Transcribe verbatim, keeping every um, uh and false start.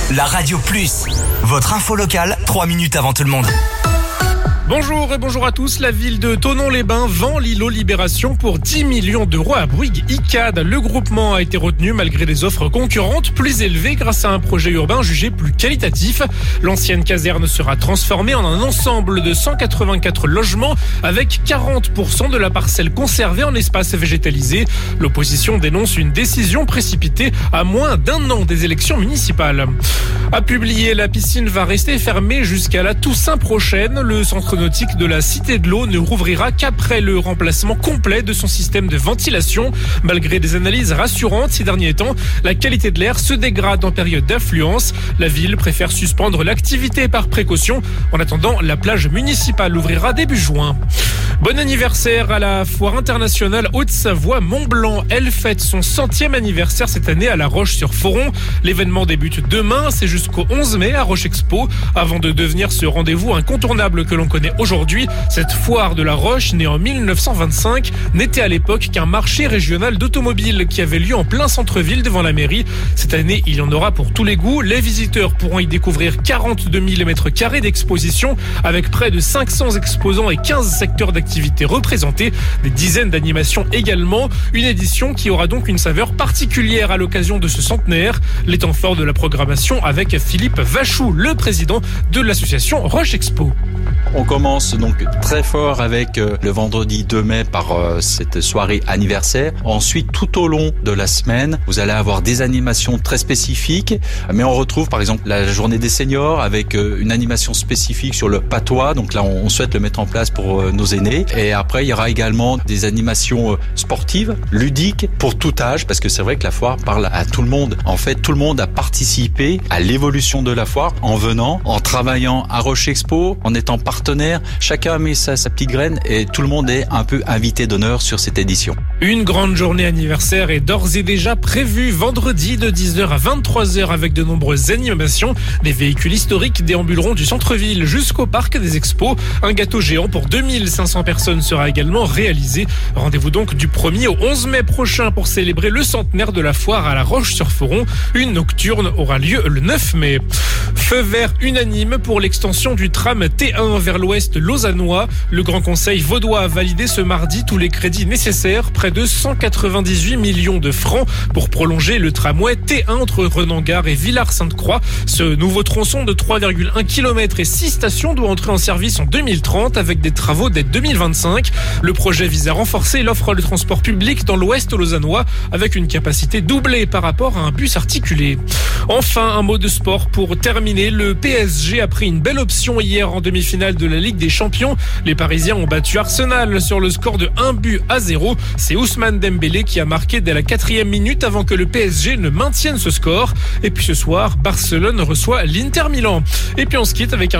La Radio Plus, votre info locale, trois minutes avant tout le monde. Bonjour et bonjour à tous. La ville de Thonon-les-Bains vend l'îlot Libération pour dix millions d'euros à Bouygues I C A D. Le groupement a été retenu malgré des offres concurrentes plus élevées grâce à un projet urbain jugé plus qualitatif. L'ancienne caserne sera transformée en un ensemble de cent quatre-vingt-quatre logements avec quarante pour cent de la parcelle conservée en espace végétalisé. L'opposition dénonce une décision précipitée à moins d'un an des élections municipales. À publier, la piscine va rester fermée jusqu'à la Toussaint prochaine. Le centre nautique de la Cité de l'Eau ne rouvrira qu'après le remplacement complet de son système de ventilation. Malgré des analyses rassurantes ces derniers temps, la qualité de l'air se dégrade en période d'affluence. La ville préfère suspendre l'activité par précaution. En attendant, la plage municipale ouvrira début juin. Bon anniversaire à la Foire internationale Haute-Savoie Mont-Blanc. Elle fête son centième anniversaire cette année à La Roche-sur-Foron. L'événement débute demain, c'est jusqu'au onze mai à Roche Expo. Avant de devenir ce rendez-vous incontournable que l'on connaît aujourd'hui, cette foire de La Roche, née en mille neuf cent vingt-cinq, n'était à l'époque qu'un marché régional d'automobiles qui avait lieu en plein centre-ville devant la mairie. Cette année, il y en aura pour tous les goûts. Les visiteurs pourront y découvrir quarante-deux mille mètres carrés d'exposition avec près de cinq cents exposants et quinze secteurs d'activité représentés, des dizaines d'animations également. Une édition qui aura donc une saveur particulière à l'occasion de ce centenaire. Les temps forts de la programmation avec Philippe Vachou, le président de l'association Roche Expo. On commence donc très fort avec euh, le vendredi deux mai par euh, cette soirée anniversaire. Ensuite, tout au long de la semaine, vous allez avoir des animations très spécifiques. Mais on retrouve par exemple la journée des seniors avec euh, une animation spécifique sur le patois. Donc là, on, on souhaite le mettre en place pour euh, nos aînés. Et après, il y aura également des animations euh, sportives, ludiques, pour tout âge. Parce que c'est vrai que la foire parle à tout le monde. En fait, tout le monde a participé à l'évolution de la foire en venant, en travaillant à Roche Expo, en étant partenaire. Chacun a mis sa, sa petite graine et tout le monde est un peu invité d'honneur sur cette édition. Une grande journée anniversaire est d'ores et déjà prévue vendredi de dix heures à vingt-trois heures avec de nombreuses animations. Des véhicules historiques déambuleront du centre-ville jusqu'au parc des expos. Un gâteau géant pour deux mille cinq cents personnes sera également réalisé. Rendez-vous donc du premier au onze mai prochain pour célébrer le centenaire de la foire à La Roche-sur-Foron. Une nocturne aura lieu le neuf mai. Feu vert unanime pour l'extension du tram T un vers l'ouest lausannois. Le Grand Conseil vaudois a validé ce mardi tous les crédits nécessaires, près de cent quatre-vingt-dix-huit millions de francs pour prolonger le tramway T un entre Renangard et Villars-Sainte-Croix. Ce nouveau tronçon de trois virgule un kilomètres et six stations doit entrer en service en deux mille trente avec des travaux dès deux mille vingt-cinq. Le projet vise à renforcer l'offre de transport public dans l'ouest lausannois avec une capacité doublée par rapport à un bus articulé. Enfin, un mot de sport pour terminer. Le P S G a pris une belle option hier en demi-finale de la Ligue des Champions. Les Parisiens ont battu Arsenal sur le score de un but à zéro. C'est Ousmane Dembélé qui a marqué dès la quatrième minute avant que le P S G ne maintienne ce score. Et puis ce soir, Barcelone reçoit l'Inter Milan. Et puis on se quitte avec un